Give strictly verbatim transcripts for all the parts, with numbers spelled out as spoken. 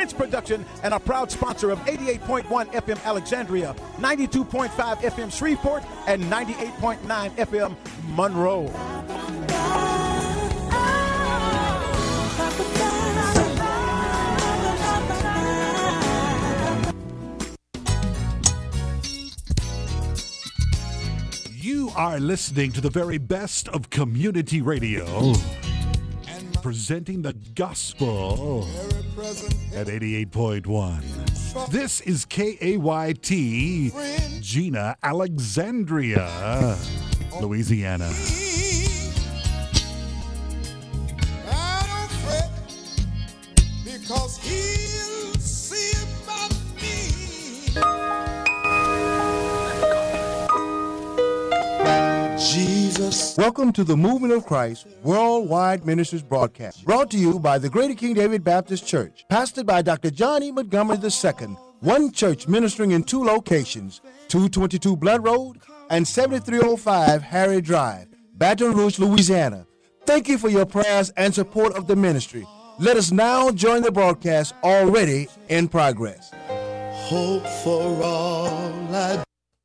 Church production and a proud sponsor of eighty-eight point one F M Alexandria, ninety-two point five F M Shreveport, and ninety-eight point nine F M Monroe. You are listening to the very best of community radio, presenting the gospel at eighty-eight point one. This is K A Y T, Gina, Alexandria, Louisiana. I don't fret, because he'll see about me. Jesus. Welcome to the Movement of Christ Worldwide Ministries broadcast, brought to you by the Greater King David Baptist Church, pastored by Doctor John E. Montgomery the Second, one church ministering in two locations, two twenty-two Blood Road and seventy-three oh five Harry Drive, Baton Rouge, Louisiana. Thank you for your prayers and support of the ministry. Let us now join the broadcast already in progress. Hope for all I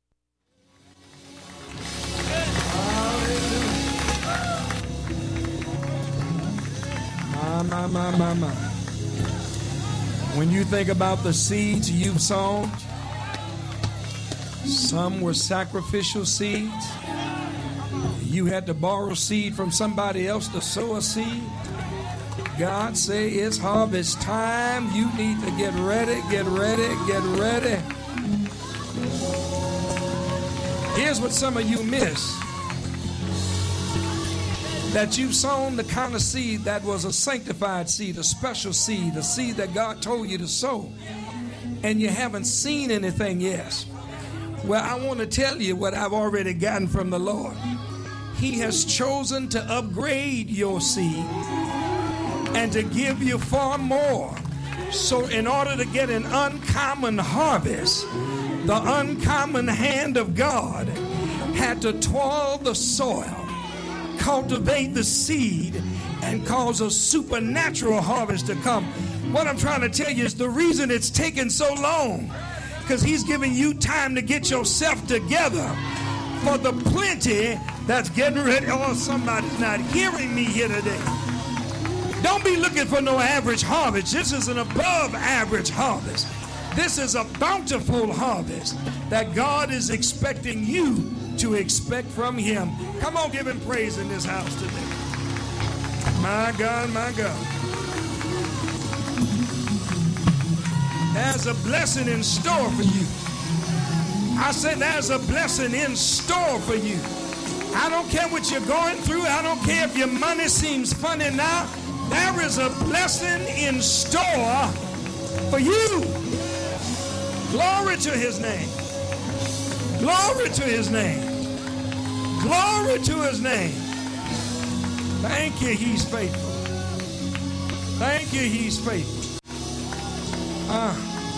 My, my, my, my, my. When you think about the seeds you've sown, some were sacrificial seeds. You had to borrow seed from somebody else to sow a seed. God say it's harvest time. You need to get ready, get ready, get ready. Here's what some of you miss. That you've sown the kind of seed that was a sanctified seed, a special seed, a seed that God told you to sow, and you haven't seen anything yet. Well, I want to tell you what I've already gotten from the Lord. He has chosen to upgrade your seed and to give you far more. So in order to get an uncommon harvest, the uncommon hand of God had to toil the soil, cultivate the seed, and cause a supernatural harvest to come. What I'm trying to tell you is the reason it's taken so long, because he's giving you time to get yourself together for the plenty that's getting ready. Oh, somebody's not hearing me here today. Don't be looking for no average harvest. This is an above average harvest. This is a bountiful harvest that God is expecting you to expect from him. Come on, give him praise in this house today. My God, my God. There's a blessing in store for you. I said there's a blessing in store for you. I don't care what you're going through. I don't care if your money seems funny now. There is a blessing in store for you. Glory to his name. Glory to his name. Glory to his name. Thank you, he's faithful. Thank you, he's faithful. Uh,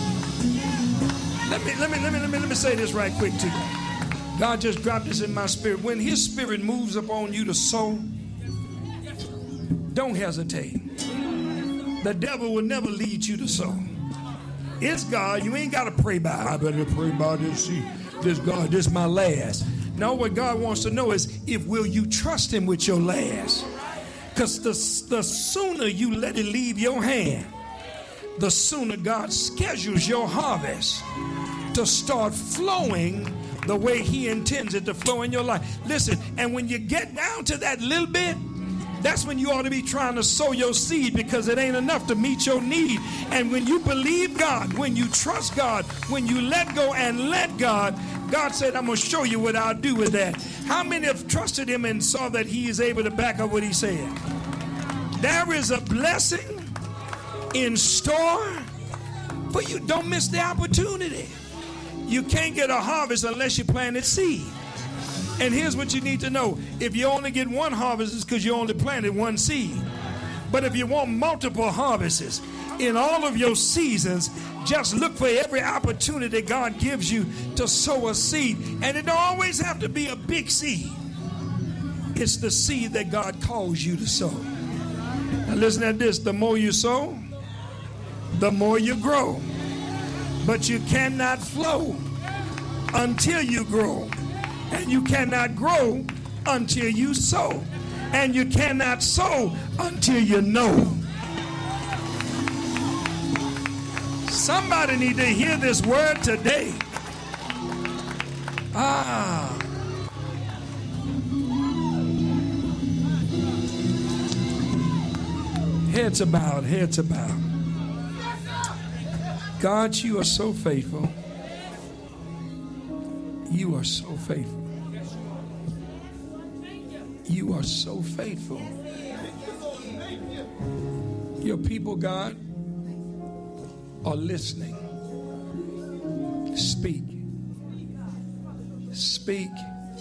let me let me let me let me let me say this right quick to you. God just dropped this in my spirit. When his spirit moves upon you to sow, don't hesitate. The devil will never lead you to sow. It's God. You ain't got to pray about it. I better pray about this. See, this God, this my last. No, what God wants to know is if will you trust him with your last? Because the, the sooner you let it leave your hand, the sooner God schedules your harvest to start flowing the way he intends it to flow in your life. Listen, and when you get down to that little bit, that's when you ought to be trying to sow your seed, because it ain't enough to meet your need. And when you believe God, when you trust God, when you let go and let God, God said, I'm going to show you what I'll do with that. How many have trusted him and saw that he is able to back up what he said? There is a blessing in store for you. Don't miss the opportunity. You can't get a harvest unless you planted seed. And here's what you need to know. If you only get one harvest, it's because you only planted one seed. But if you want multiple harvests in all of your seasons, just look for every opportunity God gives you to sow a seed. And it don't always have to be a big seed. It's the seed that God calls you to sow. Now listen to this. The more you sow, the more you grow. But you cannot flow until you grow. And you cannot grow until you sow. And you cannot sow until you know. Somebody need to hear this word today. Ah. Heads about, heads about. God, you are so faithful. You are so faithful. You are so faithful. Your people, God, are listening. Speak. Speak.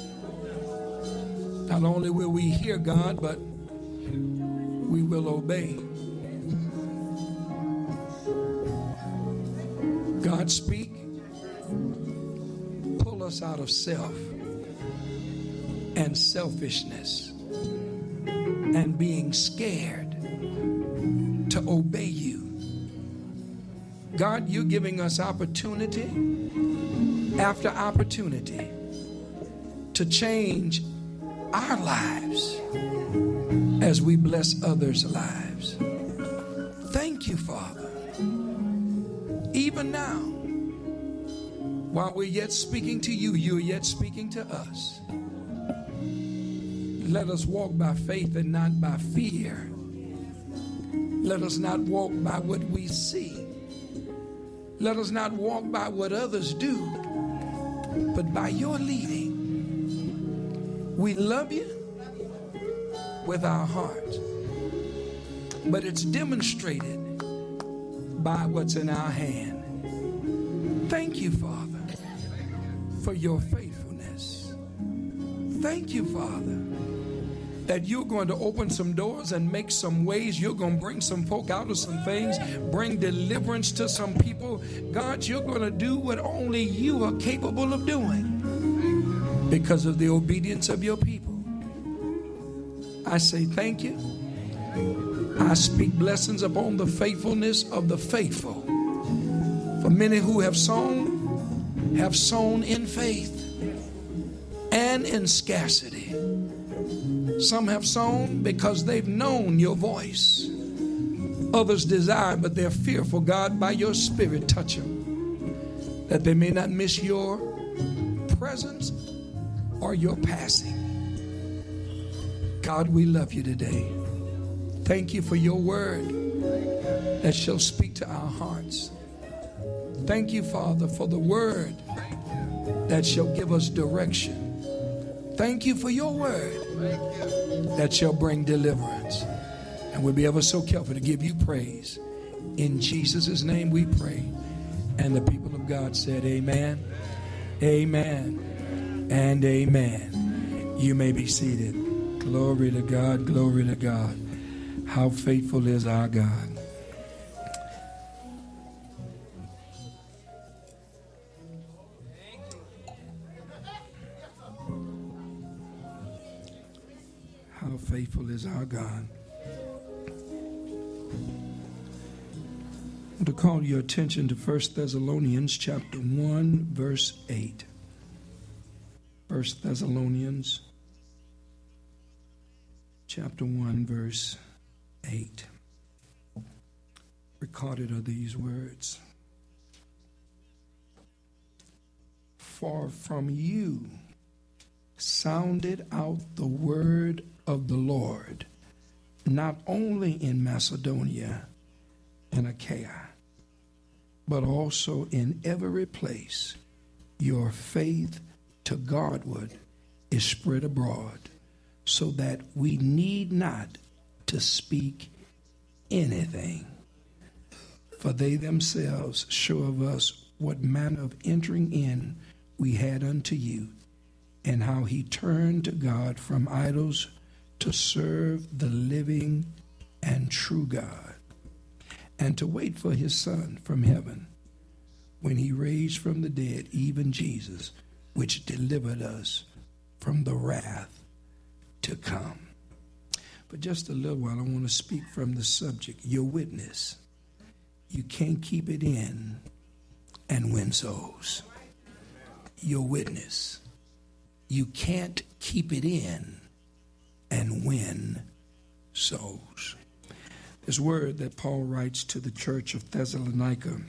Not only will we hear, God, but we will obey. God, speak. Pull us out of self and selfishness and being scared to obey you. God, you're giving us opportunity after opportunity to change our lives as we bless others' lives. Thank you, Father. Even now, while we're yet speaking to you, you're yet speaking to us. Let us walk by faith and not by fear. Let us not walk by what we see. Let us not walk by what others do, but by your leading. We love you with our heart, but it's demonstrated by what's in our hand. Thank you, Father, for your faithfulness. Thank you, Father, that you're going to open some doors and make some ways. You're going to bring some folk out of some things, bring deliverance to some people. God, you're going to do what only you are capable of doing because of the obedience of your people. I say thank you. I speak blessings upon the faithfulness of the faithful. For many who have sown, have sown in faith and in scarcity. Some have sown because they've known your voice. Others desire, but they're fearful. God, by your Spirit, touch them, that they may not miss your presence or your passing. God, we love you today. Thank you for your word that shall speak to our hearts. Thank you, Father, for the word that shall give us direction. Thank you for your word that shall bring deliverance. And we'll be ever so careful to give you praise. In Jesus' name we pray. And the people of God said amen, amen, and amen. You may be seated. Glory to God, glory to God. How faithful is our God. How faithful is our God. I want to call your attention to First Thessalonians chapter one, verse eight. First Thessalonians chapter one, verse eight. Recorded are these words. For from you sounded out the word of the Lord, not only in Macedonia and Achaia, but also in every place. Your faith to Godward is spread abroad, so that we need not to speak anything. For they themselves show of us what manner of entering in we had unto you, and how he turned to God from idols to serve the living and true God, and to wait for his Son from heaven, when he raised from the dead, even Jesus, which delivered us from the wrath to come. For just a little while, I want to speak from the subject, your witness You can't keep it in and win souls. Your witness. You can't keep it in and win souls. This word that Paul writes to the church of Thessalonica,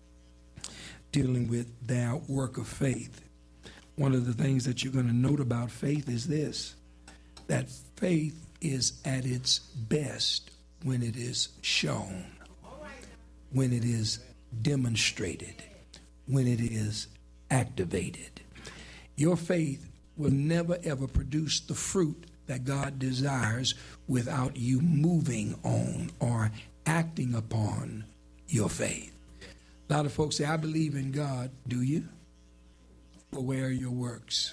dealing with their work of faith. One of the things that you're going to note about faith is this, that faith is at its best when it is shown, when it is demonstrated, when it is activated. Your faith will never ever produce the fruit that God desires without you moving on or acting upon your faith. A lot of folks say, I believe in God. Do you? Well, where are your works?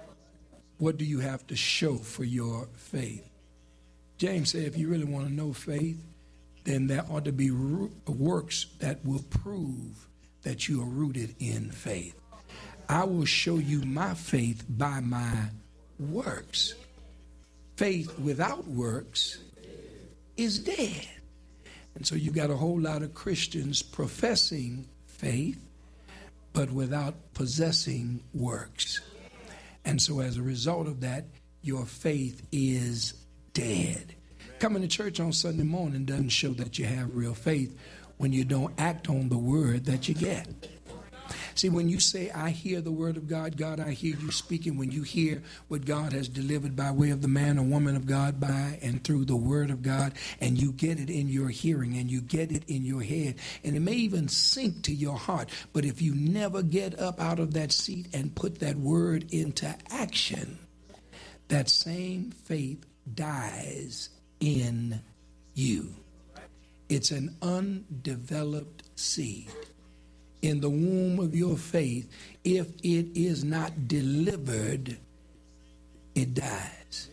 What do you have to show for your faith? James said, if you really want to know faith, then there ought to be works that will prove that you are rooted in faith. I will show you my faith by my works. Faith without works is dead. And so you got a whole lot of Christians professing faith, but without possessing works. And so as a result of that, your faith is dead. Coming to church on Sunday morning doesn't show that you have real faith when you don't act on the word that you get. See, when you say, I hear the word of God, God, I hear you speaking, when you hear what God has delivered by way of the man or woman of God by and through the word of God, and you get it in your hearing and you get it in your head, and it may even sink to your heart, but if you never get up out of that seat and put that word into action, that same faith dies in you. It's an undeveloped seed. In the womb of your faith, if it is not delivered, it dies.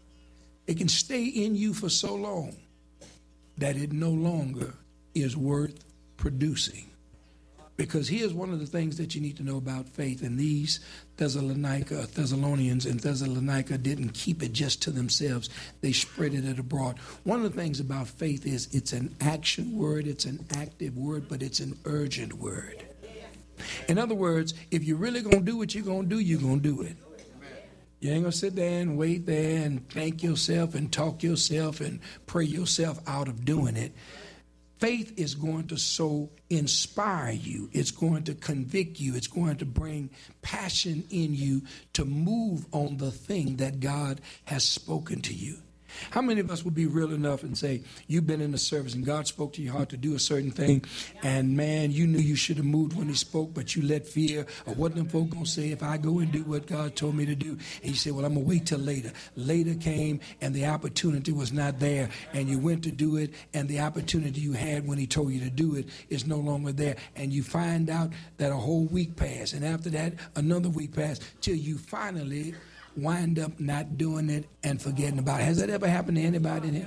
It can stay in you for so long that it no longer is worth producing. Because here's one of the things that you need to know about faith. And these Thessalonica, Thessalonians in Thessalonica didn't keep it just to themselves. They spread it abroad. One of the things about faith is it's an action word, it's an active word, but it's an urgent word. In other words, if you're really going to do what you're going to do, you're going to do it. You ain't going to sit there and wait there and thank yourself and talk yourself and pray yourself out of doing it. Faith is going to so inspire you. It's going to convict you. It's going to bring passion in you to move on the thing that God has spoken to you. How many of us would be real enough and say, you've been in the service and God spoke to your heart to do a certain thing, and man, you knew you should have moved when he spoke, but you let fear, or what them folk gonna say if I go and do what God told me to do? And you say, well, I'm gonna wait till later. Later came and the opportunity was not there, and you went to do it, and the opportunity you had when he told you to do it is no longer there, and you find out that a whole week passed, and after that, another week passed, till you finally wind up not doing it and forgetting about it. Has that ever happened to anybody in here?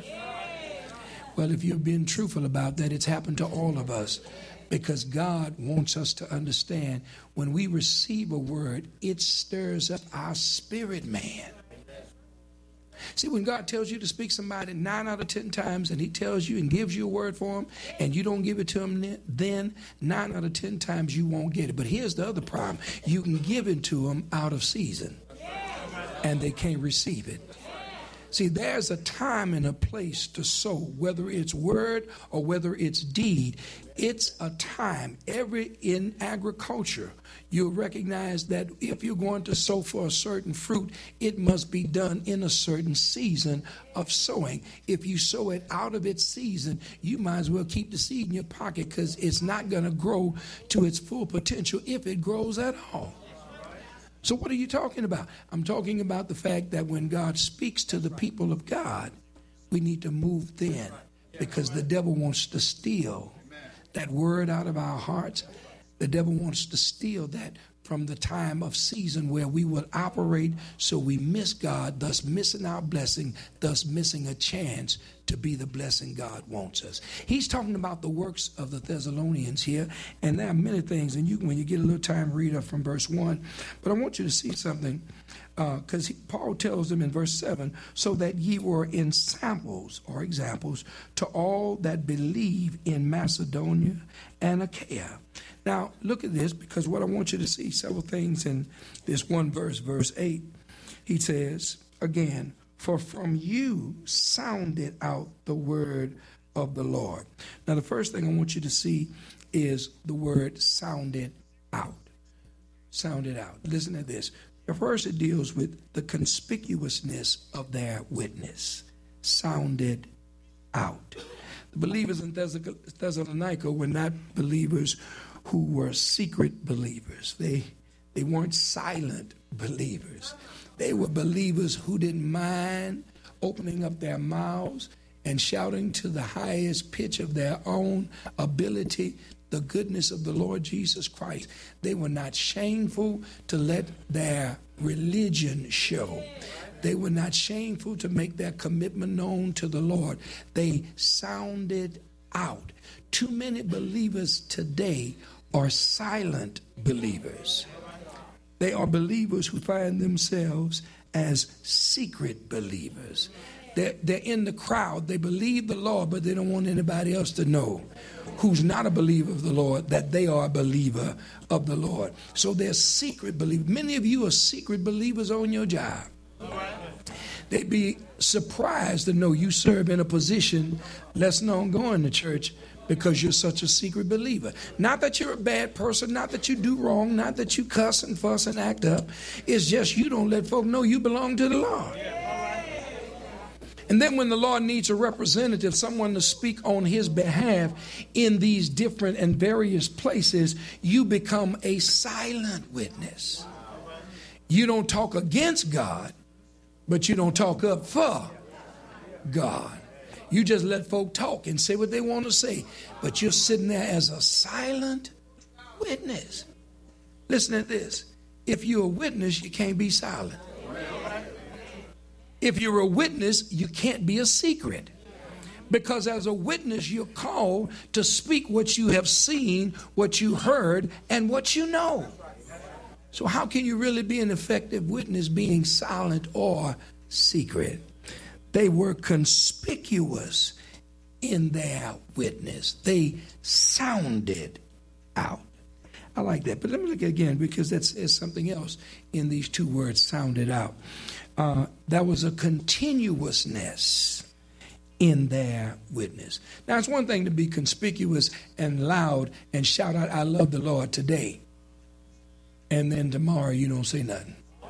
Well, if you're being truthful about that, it's happened to all of us, because God wants us to understand when we receive a word, it stirs up our spirit man. See, when God tells you to speak somebody nine out of ten times, and he tells you and gives you a word for him, and you don't give it to him, then nine out of ten times you won't get it. But here's the other problem. You can give it to him out of season, and they can't receive it. See, there's a time and a place to sow, whether it's word or whether it's deed. It's a time. Every in agriculture, you'll recognize that if you're going to sow for a certain fruit, it must be done in a certain season of sowing. If you sow it out of its season, you might as well keep the seed in your pocket, because it's not going to grow to its full potential if it grows at all. So what are you talking about? I'm talking about the fact that when God speaks to the people of God, we need to move then, because the devil wants to steal that word out of our hearts. The devil wants to steal that from the time of season where we will operate so we miss God, thus missing our blessing, thus missing a chance to be the blessing God wants us. He's talking about the works of the Thessalonians here, and there are many things, and you, when you get a little time, read up from verse one. But I want you to see something, because uh, Paul tells them in verse seven, so that ye were in samples or examples to all that believe in Macedonia and Achaia. Now, look at this, because what I want you to see, several things in this one verse, verse eight. He says, again, for from you sounded out the word of the Lord. Now, the first thing I want you to see is the word sounded out. Sounded out. Listen to this. First, it deals with the conspicuousness of their witness. Sounded out. The believers in Thessalonica were not believers who were secret believers. They, they weren't silent believers. They were believers who didn't mind opening up their mouths and shouting to the highest pitch of their own ability the goodness of the Lord Jesus Christ. They were not shameful to let their religion show. They were not shameful to make their commitment known to the Lord. They sounded out. Too many believers today are silent believers. They are believers who find themselves as secret believers. They're, they're in the crowd. They believe the Lord, but they don't want anybody else to know who's not a believer of the Lord that they are a believer of the Lord. So they're secret believers. Many of you are secret believers on your job. They'd be surprised to know you serve in a position less known going to church because you're such a secret believer. Not that you're a bad person, not that you do wrong, not that you cuss and fuss and act up. It's just you don't let folk know you belong to the Lord. And then when the Lord needs a representative, someone to speak on his behalf in these different and various places, you become a silent witness. You don't talk against God, but you don't talk up for God. You just let folk talk and say what they want to say, but you're sitting there as a silent witness. Listen to this. If you're a witness, you can't be silent. If you're a witness, you can't be a secret. Because as a witness, you're called to speak what you have seen, what you heard, and what you know. So how can you really be an effective witness being silent or secret? They were conspicuous in their witness. They sounded out. I like that. But let me look again, because that's is something else in these two words, sounded out. Uh, that was a continuousness in their witness. Now, it's one thing to be conspicuous and loud and shout out, I love the Lord today. And then tomorrow you don't say nothing.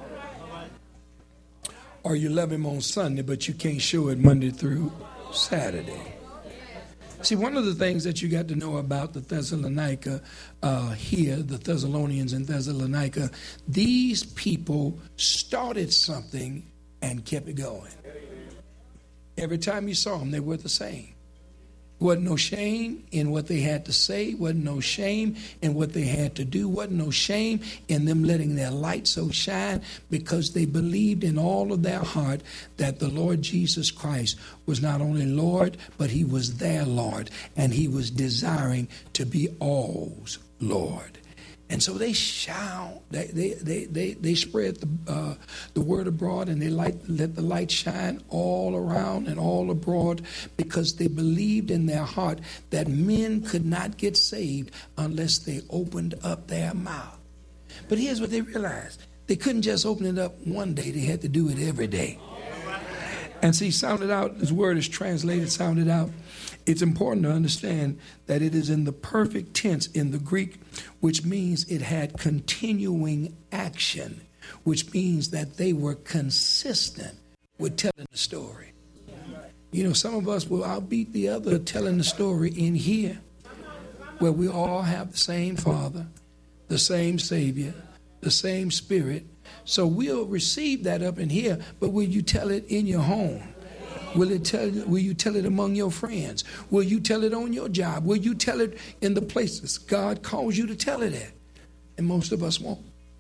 Or you love him on Sunday, but you can't show it Monday through Saturday. See, one of the things that you got to know about the Thessalonica uh, here, the Thessalonians in Thessalonica, these people started something and kept it going. Every time you saw them, they were the same. Wasn't no shame in what they had to say. Wasn't no shame in what they had to do. Wasn't no shame in them letting their light so shine, because they believed in all of their heart that the Lord Jesus Christ was not only Lord, but he was their Lord, and he was desiring to be all's Lord. And so they shout, they they they they, they spread the uh, the word abroad, and they light, let the light shine all around and all abroad, because they believed in their heart that men could not get saved unless they opened up their mouth. But here's what they realized. They couldn't just open it up one day. They had to do it every day. And see, sounded out, this word is translated sounded out. It's important to understand that it is in the perfect tense in the Greek, which means it had continuing action, which means that they were consistent with telling the story. You know, some of us will outbeat the other telling the story in here, where we all have the same Father, the same Savior, the same Spirit. So we'll receive that up in here, but will you tell it in your home? Will it tell? Will you tell it among your friends? Will you tell it on your job? Will you tell it in the places God calls you to tell it at? And most of us won't.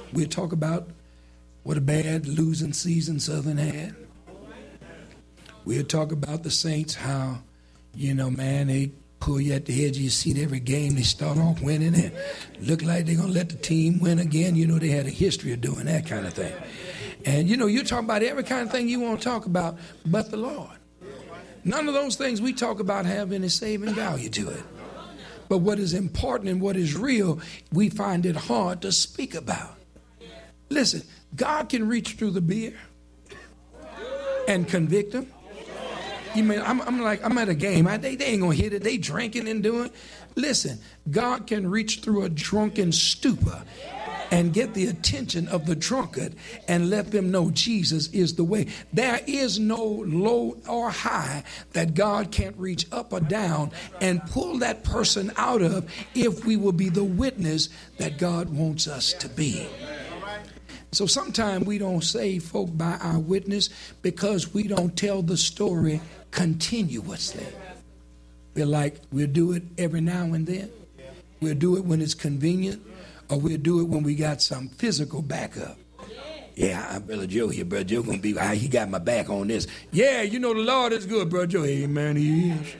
We'll talk about what a bad losing season Southern had. We'll talk about the Saints, how, you know, man, they pull you at the edge of your seat every game. They start off winning and look like they're going to let the team win again. You know, they had a history of doing that kind of thing. And, you know, you talk about every kind of thing you want to talk about but the Lord. None of those things we talk about have any saving value to it. But what is important and what is real, we find it hard to speak about. Listen, God can reach through the beer and convict them. You mean, I'm, I'm like, I'm at a game. I, they, they ain't going to hit it. They drinking and doing. Listen, God can reach through a drunken stupor and get the attention of the drunkard and let them know Jesus is the way. There is no low or high that God can't reach up or down and pull that person out of if we will be the witness that God wants us to be. So sometimes we don't save folk by our witness because we don't tell the story continuously. We're like, we'll do it every now and then. We'll do it when it's convenient, or we'll do it when we got some physical backup. Yeah, Brother Joe here. Brother Joe gonna be, ah, he got my back on this. Yeah, you know the Lord is good, Brother Joe. Amen, he is.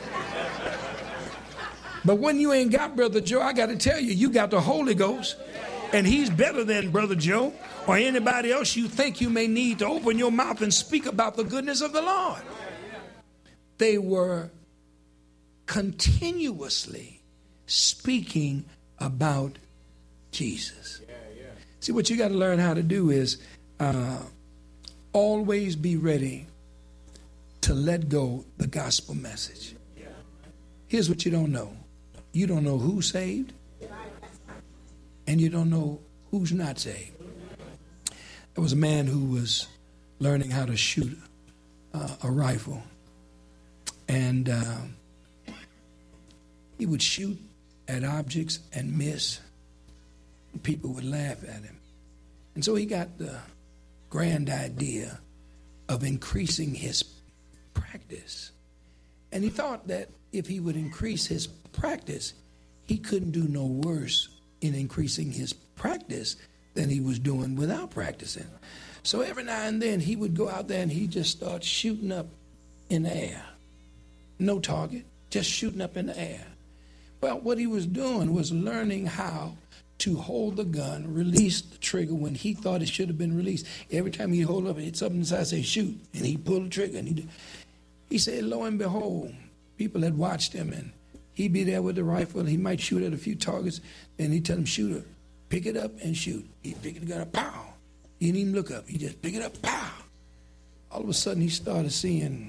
But when you ain't got Brother Joe, I got to tell you, you got the Holy Ghost. And he's better than Brother Joe or anybody else you think you may need to open your mouth and speak about the goodness of the Lord. They were continuously speaking about Jesus. See, what you got to learn how to do is uh, always be ready to let go the gospel message. Here's what you don't know. You don't know who's saved, and you don't know who's not saved. There was a man who was learning how to shoot uh, a rifle, and uh, he would shoot at objects and miss. People would laugh at him. And so he got the grand idea of increasing his practice. And he thought that if he would increase his practice, he couldn't do no worse in increasing his practice than he was doing without practicing. So every now and then he would go out there and he just start shooting up in the air. No target, just shooting up in the air. Well, what he was doing was learning how to hold the gun, release the trigger when he thought it should have been released. Every time he'd hold up, hit something inside, say shoot, and he'd pull the trigger. And he'd, he said, lo and behold, people had watched him, and he'd be there with the rifle, and he might shoot at a few targets, and he'd tell them, shoot it, pick it up and shoot. He'd pick the gun up, pow. He didn't even look up. He just pick it up, pow. All of a sudden, he started seeing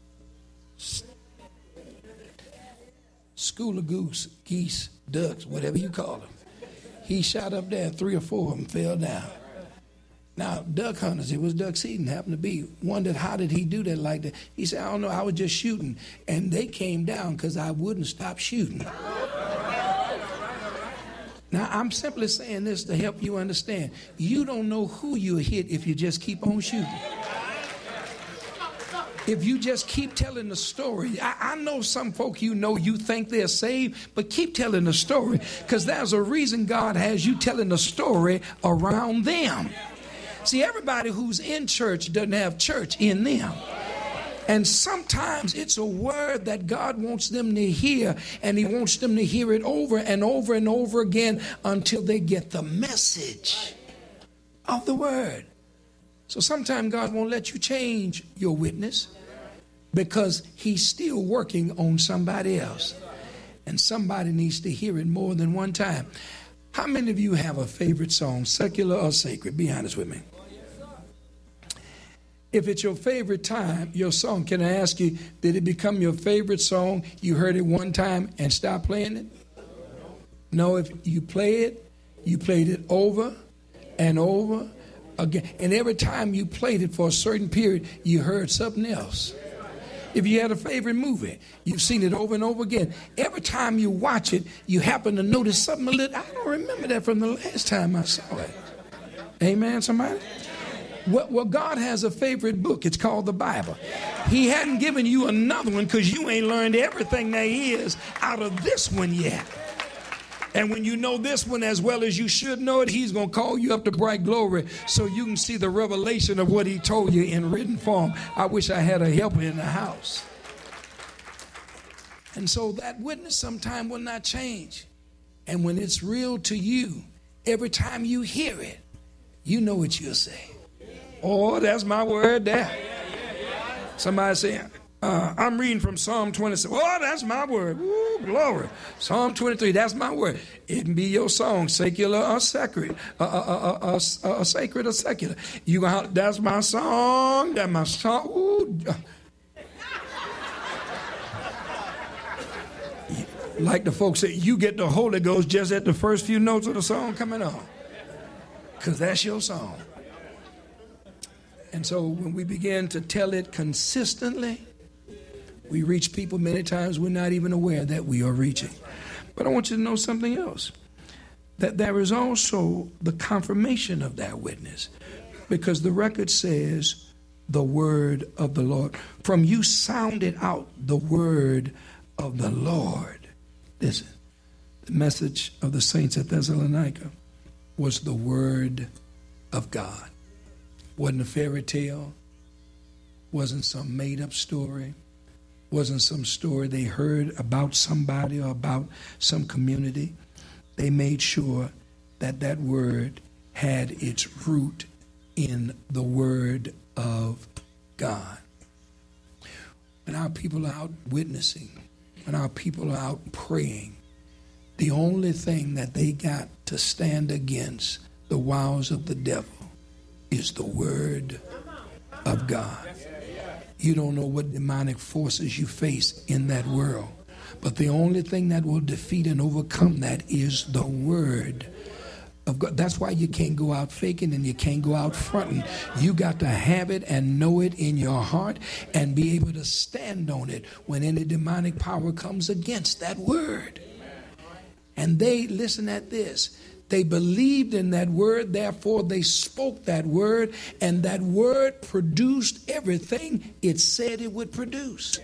school of goose, geese, ducks, whatever you call them. He shot up there, three or four of them fell down. Now, duck hunters, it was duck season, happened to be, wondered how did he do that like that. He said, I don't know, I was just shooting. And they came down because I wouldn't stop shooting. Now, I'm simply saying this to help you understand. You don't know who you hit if you just keep on shooting. If you just keep telling the story. I, I know some folk you know you think they're saved, but keep telling the story, because there's a reason God has you telling the story around them. See, everybody who's in church doesn't have church in them. And sometimes it's a word that God wants them to hear, and he wants them to hear it over and over and over again until they get the message of the word. So sometimes God won't let you change your witness because he's still working on somebody else. And somebody needs to hear it more than one time. How many of you have a favorite song, secular or sacred? Be honest with me. If it's your favorite time, your song, can I ask you, did it become your favorite song? You heard it one time and stopped playing it? No, if you play it, you played it over and over again. And every time you played it for a certain period, you heard something else. If you had a favorite movie, you've seen it over and over again. Every time you watch it, you happen to notice something a little. I don't remember that from the last time I saw it. Amen, somebody? Well, well, God has a favorite book. It's called the Bible. He hadn't given you another one because you ain't learned everything there is out of this one yet. And when you know this one as well as you should know it, he's going to call you up to bright glory so you can see the revelation of what he told you in written form. I wish I had a helper in the house. And so that witness sometime will not change. And when it's real to you, every time you hear it, you know what you'll say. Oh, that's my word there. Somebody say, uh, I'm reading from Psalm twenty-seven. Oh, that's my word. Ooh, glory. Psalm twenty-three, that's my word. It can be your song, secular or sacred, uh, uh, uh, uh, uh, sacred or secular. You gonna, that's my song, that's my song. Ooh. Like the folks say, you get the Holy Ghost just at the first few notes of the song coming on. Because that's your song. And so when we begin to tell it consistently, we reach people many times we're not even aware that we are reaching. But I want you to know something else. That there is also the confirmation of that witness. Because the record says the word of the Lord. From you sounded out the word of the Lord. Listen, the message of the saints at Thessalonica was the word of God. Wasn't a fairy tale, wasn't some made-up story, wasn't some story they heard about somebody or about some community. They made sure that that word had its root in the word of God. When our people are out witnessing, when our people are out praying, the only thing that they got to stand against the wiles of the devil is the word of God. You don't know what demonic forces you face in that world, but the only thing that will defeat and overcome that is the word of God. That's why you can't go out faking and you can't go out fronting. You got to have it and know it in your heart and be able to stand on it when any demonic power comes against that word. And they, listen at this, they believed in that word, therefore they spoke that word, and that word produced everything it said it would produce.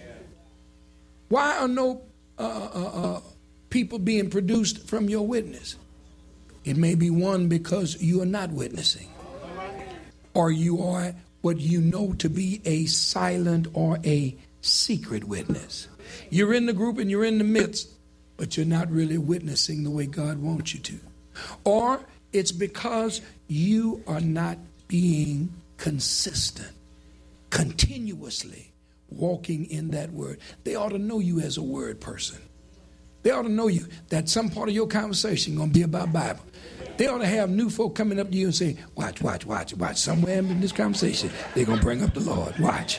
Why are no uh, uh, uh, people being produced from your witness? It may be one, because you are not witnessing, or you are what you know to be a silent or a secret witness. You're in the group and you're in the midst, but you're not really witnessing the way God wants you to. Or it's because you are not being consistent, continuously walking in that word. They ought to know you as a word person. They ought to know you, that some part of your conversation is going to be about Bible. They ought to have new folk coming up to you and say, watch, watch, watch, watch. Somewhere in this conversation, they're going to bring up the Lord. Watch.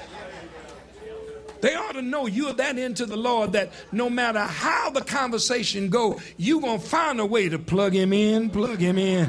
They ought to know you're that into the Lord that no matter how the conversation go, you're going to find a way to plug him in, plug him in.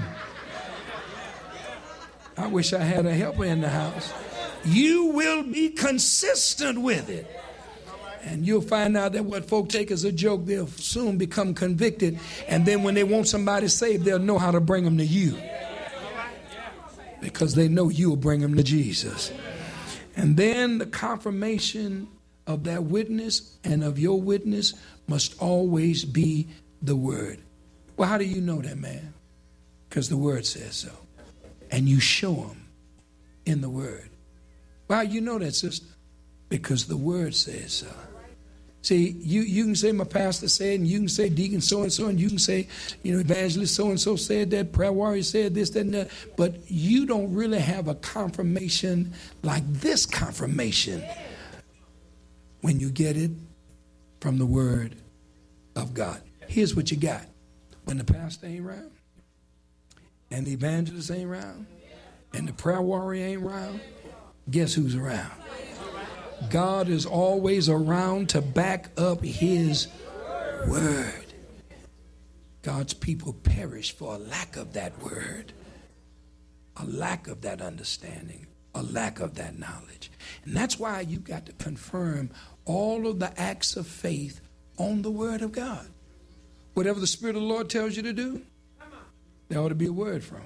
I wish I had a helper in the house. You will be consistent with it. And you'll find out that what folk take as a joke, they'll soon become convicted. And then when they want somebody saved, they'll know how to bring them to you. Because they know you'll bring them to Jesus. And then the confirmation of that witness and of your witness must always be the word. Well, how do you know that, man? Because the word says so. And you show them in the word. Well, how you know that, sister? Because the word says so. See, you, you can say my pastor said, and you can say deacon so-and-so, and you can say, you know, evangelist so-and-so said that, prayer warrior said this, that, and that. But you don't really have a confirmation like this confirmation when you get it from the word of God. Here's what you got. When the pastor ain't around, and the evangelist ain't around, and the prayer warrior ain't around, guess who's around? God is always around to back up his word. God's people perish for a lack of that word, a lack of that understanding, a lack of that knowledge. And that's why you've got to confirm all of the acts of faith on the word of God. Whatever the Spirit of the Lord tells you to do, there ought to be a word from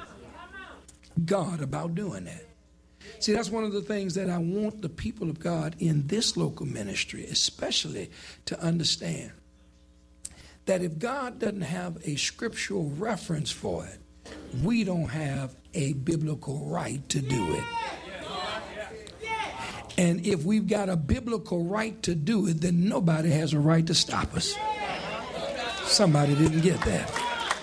God about doing that. See, that's one of the things that I want the people of God in this local ministry especially to understand. that if God doesn't have a scriptural reference for it, we don't have a biblical right to do it. And if we've got a biblical right to do it, then nobody has a right to stop us. Somebody didn't get that.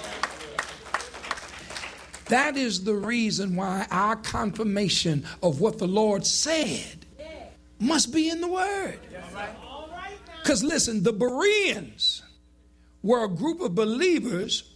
That is the reason why our confirmation of what the Lord said must be in the Word. Because listen, the Bereans were a group of believers